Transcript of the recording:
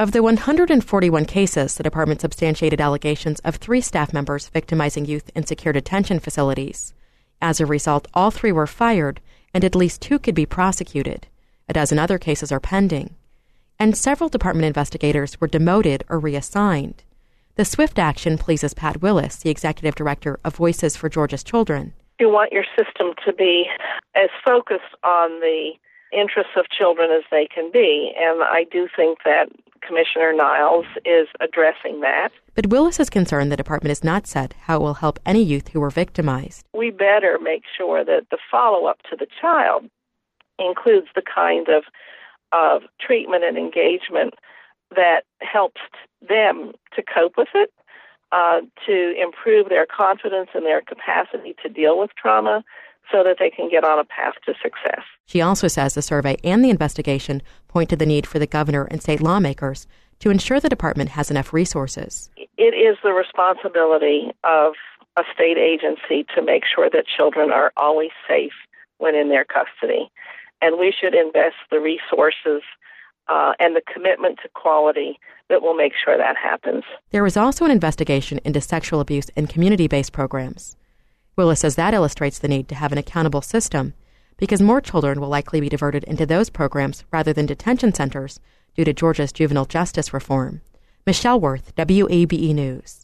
Of the 141 cases, the department substantiated allegations of 3 staff members victimizing youth in secure detention facilities. As a result, all 3 were fired, and at least 2 could be prosecuted. A dozen other cases are pending. And several department investigators were demoted or reassigned. The swift action pleases Pat Willis, the executive director of Voices for Georgia's Children. You want your system to be as focused on the interests of children as they can be, and I do think that Commissioner Niles is addressing that. But Willis is concerned the department has not said how it will help any youth who were victimized. We better make sure that the follow-up to the child includes the kind of treatment and engagement that helps them to cope with it, to improve their confidence and their capacity to deal with trauma so that they can get on a path to success. She also says the survey and the investigation point to the need for the governor and state lawmakers to ensure the department has enough resources. It is the responsibility of a state agency to make sure that children are always safe when in their custody. And we should invest the resources and the commitment to quality that will make sure that happens. There was also an investigation into sexual abuse in community-based programs. Willis says that illustrates the need to have an accountable system because more children will likely be diverted into those programs rather than detention centers due to Georgia's juvenile justice reform. Michelle Worth, WABE News.